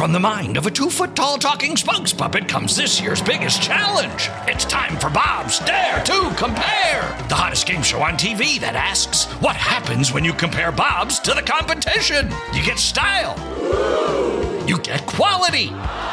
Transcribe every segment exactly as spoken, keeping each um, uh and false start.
From the mind of a two-foot-tall talking spokes puppet comes this year's biggest challenge. It's time for Bob's Dare to Compare, the hottest game show on T V that asks, what happens when you compare Bobs to the competition? You get style. You get quality.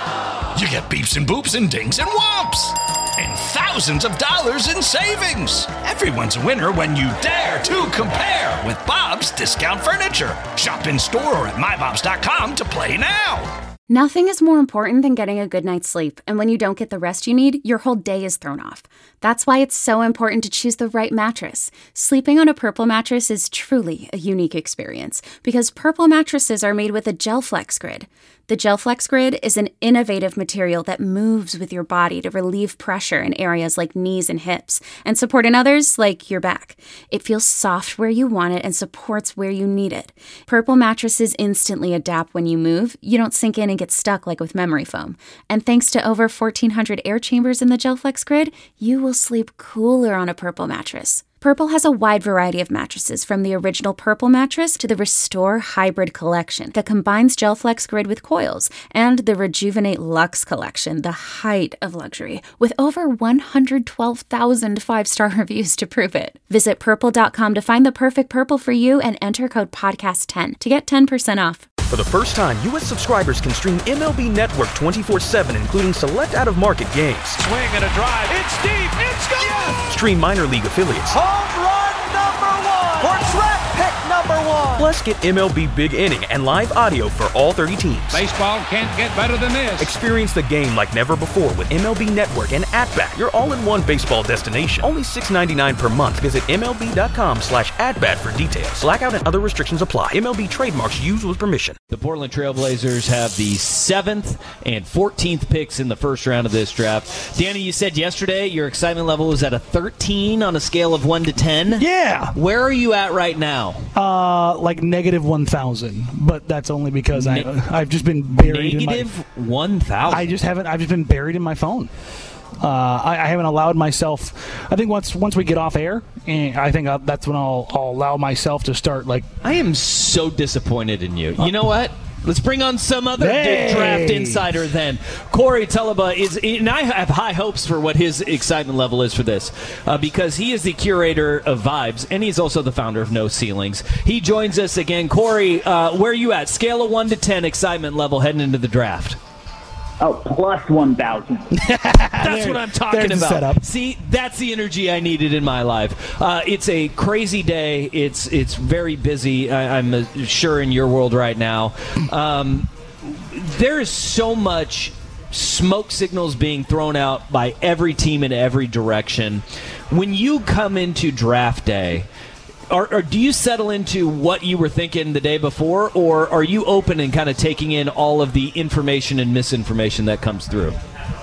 You get beeps and boops and dings and whomps. And thousands of dollars in savings. Everyone's a winner when you dare to compare with Bob's Discount Furniture. Shop in store or at my bobs dot com to play now. Nothing is more important than getting a good night's sleep, and when you don't get the rest you need, your whole day is thrown off. That's why it's so important to choose the right mattress. Sleeping on a Purple mattress is truly a unique experience, because Purple mattresses are made with a GelFlex Grid. The GelFlex Grid is an innovative material that moves with your body to relieve pressure in areas like knees and hips, and support in others like your back. It feels soft where you want it and supports where you need it. Purple mattresses instantly adapt when you move. You don't sink in and get stuck like with memory foam. And thanks to over fourteen hundred air chambers in the GelFlex Grid, you will sleep cooler on a Purple mattress. Purple has a wide variety of mattresses, from the original Purple mattress to the Restore Hybrid collection that combines GelFlex Grid with coils, and the Rejuvenate Luxe collection, the height of luxury, with over one hundred twelve thousand five-star reviews to prove it. Visit purple dot com to find the perfect Purple for you and enter code podcast ten to get ten percent off. For the first time, U S subscribers can stream M L B Network twenty-four seven, including select out-of-market games. Swing and a drive. It's deep. It's gone. Yes! Stream minor league affiliates. Home run number one. Or draft pick number one. Plus, get M L B Big Inning and live audio for all thirty teams. Baseball can't get better than this. Experience the game like never before with M L B Network and At-Bat, your all-in-one baseball destination. Only six dollars and ninety-nine cents per month. Visit M L B dot com slash at-bat for details. Blackout and other restrictions apply. M L B trademarks used with permission. The Portland Trailblazers have the seventh and fourteenth picks in the first round of this draft. Danny, you said yesterday your excitement level was at a thirteen on a scale of one to ten. Yeah. Where are you at right now? Uh, like negative one thousand, but that's only because ne- I, I've just been buried negative in my... one thousand? I just haven't, I've just been buried in my phone. Uh, I, I haven't allowed myself. I think once once we get off air, and I think I'll, that's when I'll, I'll allow myself to start. Like, I am so disappointed in you. You know what? Let's bring on some other hey. draft insider then. Corey Tulaba is, and I have high hopes for what his excitement level is for this, uh, because he is the curator of Vibes, and he's also the founder of No Ceilings. He joins us again. Corey, uh, where are you at? Scale of one to ten excitement level heading into the draft. Oh, plus one thousand. That's what I'm talking There's the about. setup. See, that's the energy I needed in my life. Uh, it's a crazy day. It's it's very busy, I, I'm uh, sure, in your world right now. Um, there is so much smoke signals being thrown out by every team in every direction. When you come into draft day, Or, or do you settle into what you were thinking the day before, or are you open and kind of taking in all of the information and misinformation that comes through?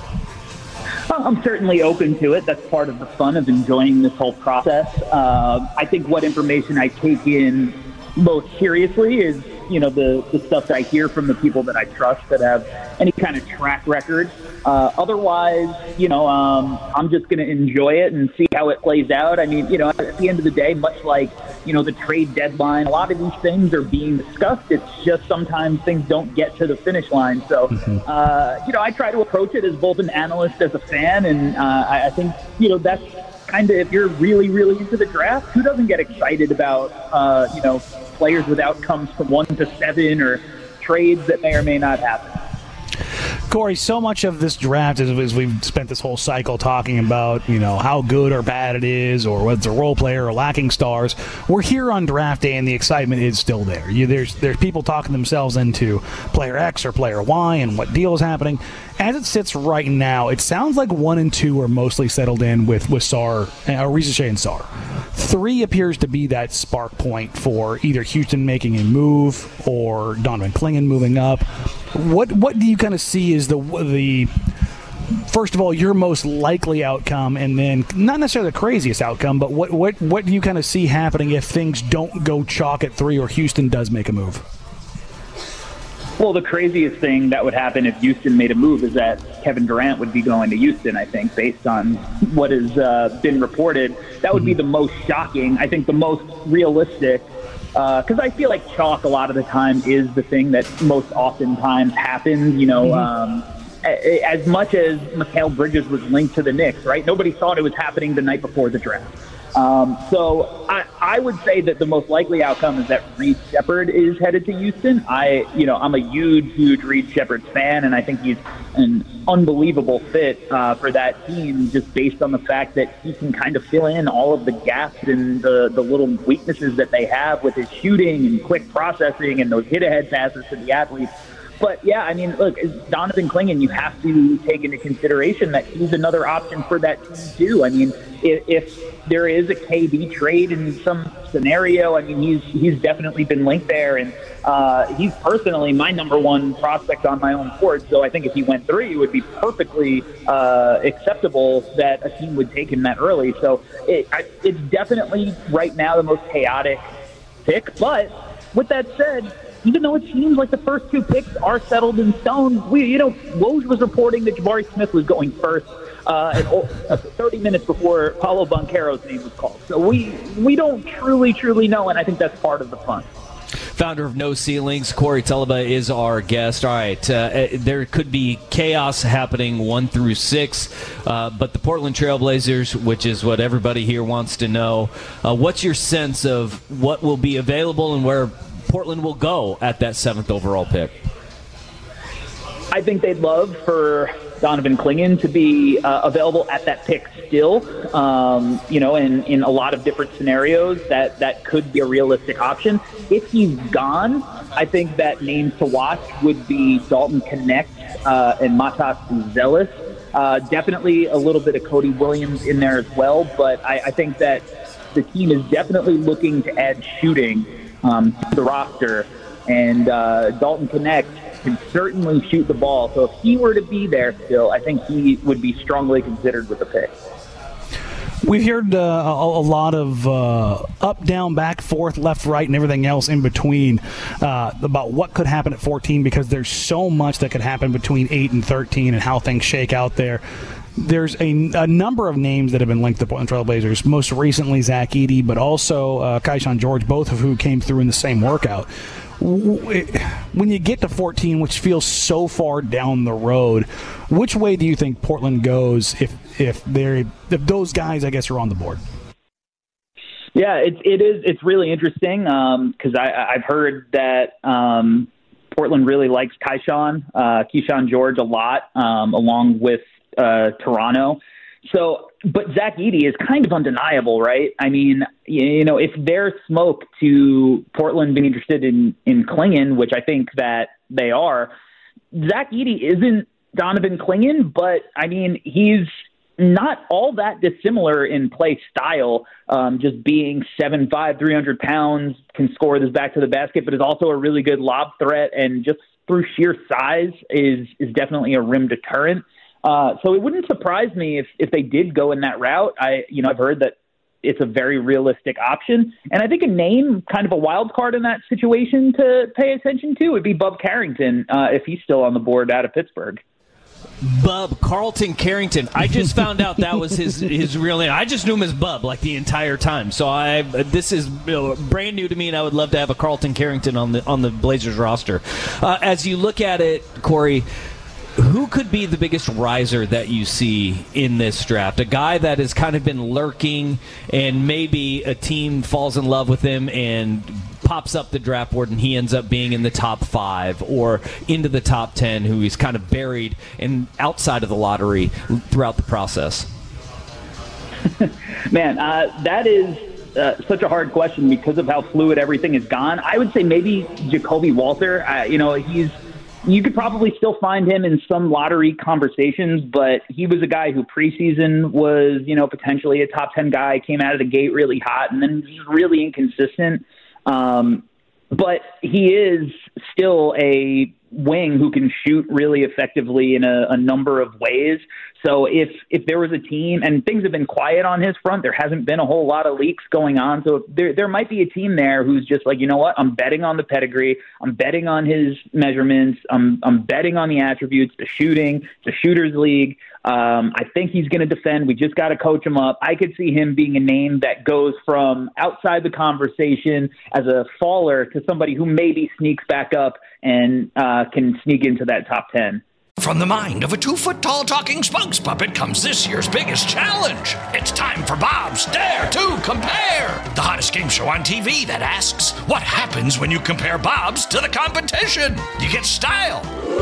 I'm certainly open to it. That's part of the fun of enjoying this whole process. Uh, I think what information I take in most seriously is, you know, the, the stuff that I hear from the people that I trust that have any kind of track record. Uh, otherwise, you know, um, I'm just going to enjoy it and see how it plays out. I mean, you know, at the end of the day, much like, you know, the trade deadline, a lot of these things are being discussed. It's just sometimes things don't get to the finish line. So, uh, you know, I try to approach it as both an analyst as a fan. And uh, I, I think, you know, that's kind of, if you're really, really into the draft, who doesn't get excited about, uh, you know, players with outcomes from one to seven or trades that may or may not happen. Corey, so much of this draft is, is we've spent this whole cycle talking about, you know, how good or bad it is, or whether it's a role player or lacking stars. We're here on draft day, and the excitement is still there. You, there's there's people talking themselves into player X or player Y and what deal is happening. As it sits right now, it sounds like one and two are mostly settled in with with Sarr, uh, Risacher and Sarr. Three appears to be that spark point for either Houston making a move or Donovan Clingan moving up. What what do you kind of see as the the first of all your most likely outcome, and then not necessarily the craziest outcome, but what what what do you kind of see happening if things don't go chalk at three or Houston does make a move? Well, the craziest thing that would happen if Houston made a move is that Kevin Durant would be going to Houston, I think, based on what has uh, been reported. That would be the most shocking. I think the most realistic because uh, I feel like chalk a lot of the time is the thing that most oftentimes happens. You know, mm-hmm. um, a, as much as Mikal Bridges was linked to the Knicks, right? Nobody thought it was happening the night before the draft. Um, so I, I would say that the most likely outcome is that Reed Sheppard is headed to Houston. I, you know, I'm a huge, huge Reed Sheppard fan, and I think he's an unbelievable fit uh, for that team, just based on the fact that he can kind of fill in all of the gaps and the, the little weaknesses that they have with his shooting and quick processing and those hit-ahead passes to the athletes. But, yeah, I mean, look, Donovan Clingan, you have to take into consideration that he's another option for that team, too. I mean, if, if there is a K D trade in some scenario, I mean, he's he's definitely been linked there. And uh, he's personally my number one prospect on my own board. So I think if he went three, it would be perfectly uh, acceptable that a team would take him that early. So it, I, it's definitely right now the most chaotic pick. But with that said, even though it seems like the first two picks are settled in stone, we, you know, Woj was reporting that Jabari Smith was going first uh, at, uh, thirty minutes before Paolo Banchero's name was called. So we we don't truly, truly know, and I think that's part of the fun. Founder of No Ceilings, Corey Tulaba is our guest. All right, uh, there could be chaos happening one through six, uh, but the Portland Trailblazers, which is what everybody here wants to know, uh, what's your sense of what will be available and where Portland will go at that seventh overall pick? I think they'd love for Donovan Clingan to be uh, available at that pick still. Um, you know, in, in a lot of different scenarios, that, that could be a realistic option. If he's gone, I think that names to watch would be Dalton Knecht uh, and Matas Buzelis. Uh, definitely a little bit of Cody Williams in there as well, but I, I think that the team is definitely looking to add shooting Um, to the roster, and uh, Dalton Knecht can certainly shoot the ball. So if he were to be there still, I think he would be strongly considered with the pick. We've heard uh, a, a lot of uh, up, down, back, forth, left, right, and everything else in between uh, about what could happen at fourteen, because there's so much that could happen between eight and thirteen and how things shake out there. There's a, a number of names that have been linked to the Portland Trailblazers, most recently Zach Edey, but also uh, Kaishan George, both of who came through in the same workout. When you get to fourteen, which feels so far down the road, which way do you think Portland goes if if they're if those guys, I guess, are on the board? Yeah, it, it is. It's really interesting because um, I've heard that um, Portland really likes Kaishan, uh, Kaishan George a lot, um, along with Uh, Toronto. So, but Zach Edey is kind of undeniable, right? I mean, you know, if there's smoke to Portland being interested in, in Clingan, which I think that they are, Zach Edey isn't Donovan Clingan, but I mean, he's not all that dissimilar in play style, um, just being seven five, three hundred pounds, can score with his back to the basket, but is also a really good lob threat, and just through sheer size is, is definitely a rim deterrent. Uh, so it wouldn't surprise me if, if they did go in that route. I, you know, I've heard that it's a very realistic option. And I think a name, kind of a wild card in that situation to pay attention to would be Bub Carrington, uh, if he's still on the board out of Pittsburgh. Bub, Carlton Carrington. I just found out that was his his real name. I just knew him as Bub like the entire time. So I this is you know, brand new to me, and I would love to have a Carlton Carrington on the on the Blazers roster. Uh, as you look at it, Corey, who could be the biggest riser that you see in this draft? A guy that has kind of been lurking, and maybe a team falls in love with him and pops up the draft board and he ends up being in the top five or into the top ten, who he's kind of buried and outside of the lottery throughout the process? Man, uh, that is uh, such a hard question because of how fluid everything has gone. I would say maybe Jacoby Walter. Uh, you know, he's You could probably still find him in some lottery conversations, but he was a guy who preseason was, you know, potentially a top ten guy, came out of the gate really hot, and then just really inconsistent. Um, but he is still a wing who can shoot really effectively in a, a number of ways. So if if there was a team, and things have been quiet on his front, there hasn't been a whole lot of leaks going on. So there there might be a team there who's just like, you know what, I'm betting on the pedigree, I'm betting on his measurements, I'm I'm betting on the attributes, the shooting, it's a shooter's league. Um, I think he's going to defend. We just got to coach him up. I could see him being a name that goes from outside the conversation as a faller to somebody who maybe sneaks back up and uh, can sneak into that top ten. From the mind of a two-foot-tall talking spokes puppet comes this year's biggest challenge. It's time for Bob's Dare to Compare, the hottest game show on T V that asks, what happens when you compare Bobs to the competition? You get style.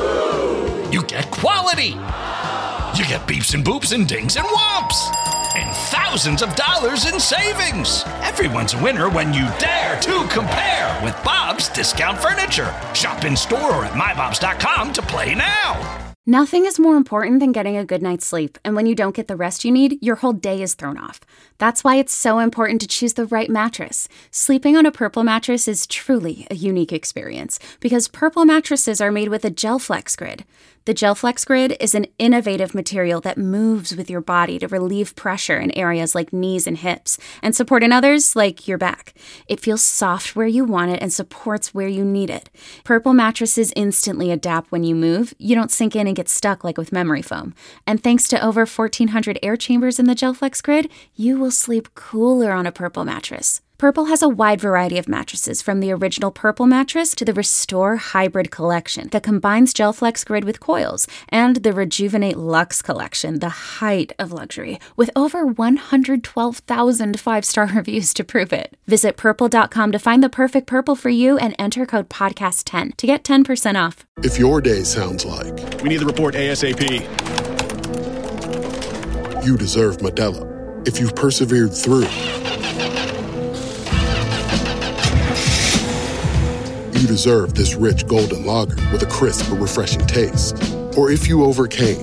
You get quality. You get beeps and boops and dings and whomps. And thousands of dollars in savings. Everyone's a winner when you dare to compare with Bob's Discount Furniture. Shop in store or at my bobs dot com to play now. Nothing is more important than getting a good night's sleep, and when you don't get the rest you need, your whole day is thrown off. That's why it's so important to choose the right mattress. Sleeping on a Purple mattress is truly a unique experience, because Purple mattresses are made with a GelFlex Grid. The GelFlex Grid is an innovative material that moves with your body to relieve pressure in areas like knees and hips, and support in others like your back. It feels soft where you want it and supports where you need it. Purple mattresses instantly adapt when you move. You don't sink in and get stuck like with memory foam. And thanks to over fourteen hundred air chambers in the GelFlex Grid, you will sleep cooler on a Purple mattress. Purple has a wide variety of mattresses, from the original Purple mattress to the Restore Hybrid collection that combines GelFlex Grid with coils, and the Rejuvenate Luxe collection, the height of luxury, with over one hundred twelve thousand five-star reviews to prove it. Visit purple dot com to find the perfect Purple for you and enter code podcast ten to get ten percent off. If your day sounds like, we need the report ASAP, you deserve Modelo. If you've persevered through, you deserve this rich golden lager with a crisp but refreshing taste. Or if you overcame.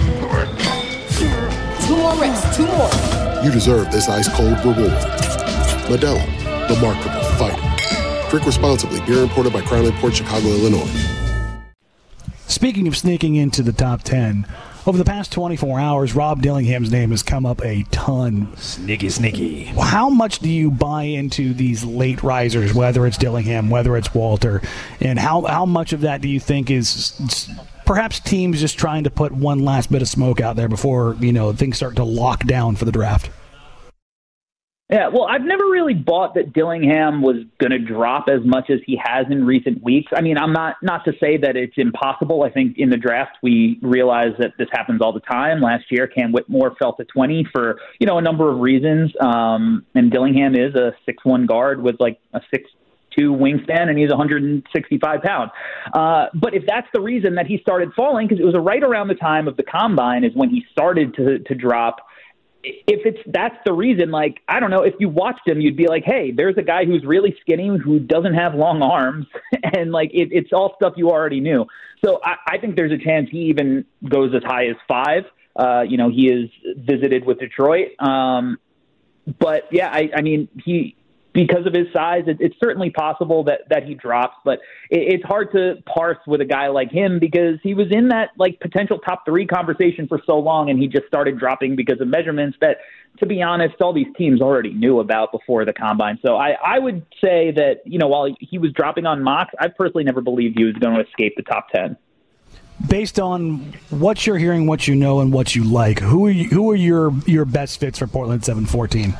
Two more reps, two more. You deserve this ice-cold reward. Modelo, the Remarkable Fighter. Drink responsibly. Beer imported by Crown Imports, Chicago, Illinois. Speaking of sneaking into the top ten, over the past twenty-four hours, Rob Dillingham's name has come up a ton. Sneaky, sneaky. How much do you buy into these late risers, whether it's Dillingham, whether it's Walter, and how, how much of that do you think is perhaps teams just trying to put one last bit of smoke out there before, you know, things start to lock down for the draft? Yeah, well, I've never really bought that Dillingham was going to drop as much as he has in recent weeks. I mean, I'm not not to say that it's impossible. I think in the draft we realize that this happens all the time. Last year, Cam Whitmore fell to twenty for, you know, a number of reasons. Um, and Dillingham is a six one guard with like a six two wingspan, and he's one hundred sixty-five pounds. Uh, but if that's the reason that he started falling, because it was right around the time of the combine is when he started to to drop. If it's that's the reason, like, I don't know, if you watched him, you'd be like, hey, there's a guy who's really skinny, who doesn't have long arms, and like it, it's all stuff you already knew. So I, I think there's a chance he even goes as high as five. Uh, you know, he is visited with Detroit. Um, but yeah, I, I mean, he because of his size, it, it's certainly possible that, that he drops, but it, it's hard to parse with a guy like him because he was in that like potential top three conversation for so long, and he just started dropping because of measurements that, to be honest, all these teams already knew about before the combine. So I, I would say that, you know, while he was dropping on mocks, I personally never believed he was going to escape the top ten. Based on what you're hearing, what you know, and what you like, who are you, who are your your best fits for Portland seven fourteen?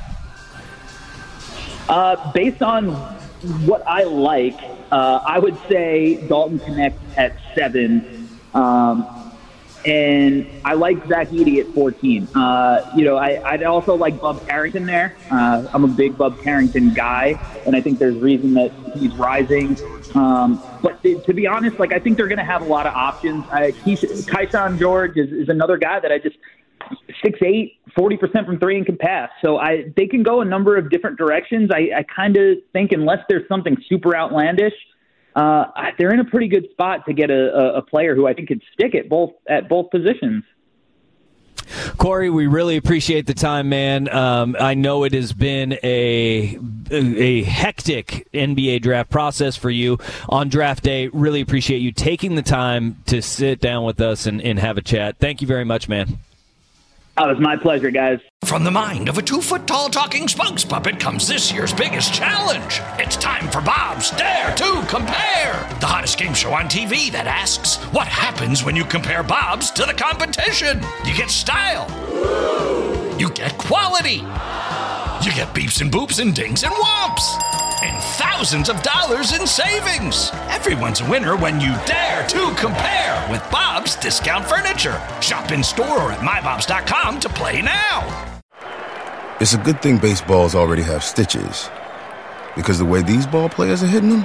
Uh, based on what I like, uh, I would say Dalton Knecht at seven, um, and I like Zach Edey at fourteen. Uh, you know, I, I'd also like Bub Carrington there. Uh, I'm a big Bub Carrington guy, and I think there's reason that he's rising. Um, but th- to be honest, like I think they're going to have a lot of options. I, Kaishan George is, is another guy that I just six eight, forty percent from three and can pass. So I they can go a number of different directions. I, I kind of think unless there's something super outlandish, uh, they're in a pretty good spot to get a, a, a player who I think could stick at both at both positions. Corey, we really appreciate the time, man. Um, I know it has been a a hectic N B A draft process for you on draft day. Really appreciate you taking the time to sit down with us and, and have a chat. Thank you very much, man. Oh, it was my pleasure, guys. From the mind of a two-foot-tall talking spokes puppet comes this year's biggest challenge. It's time for Bob's Dare to Compare, the hottest game show on T V that asks, what happens when you compare Bob's to the competition? You get style. You get quality. You get beeps and boops and dings and whomps. And thousands of dollars in savings. Everyone's a winner when you dare to compare with Bob's Discount Furniture. Shop in store or at my bobs dot com to play now. It's a good thing baseballs already have stitches, because the way these ball players are hitting them,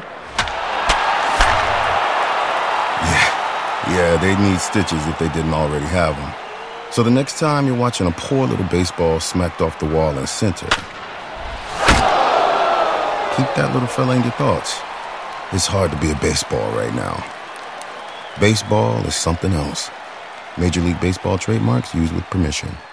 yeah, yeah, they need stitches if they didn't already have them. So the next time you're watching a poor little baseball smacked off the wall in center, keep that little fella in your thoughts. It's hard to be a baseball right now. Baseball is something else. Major League Baseball trademarks used with permission.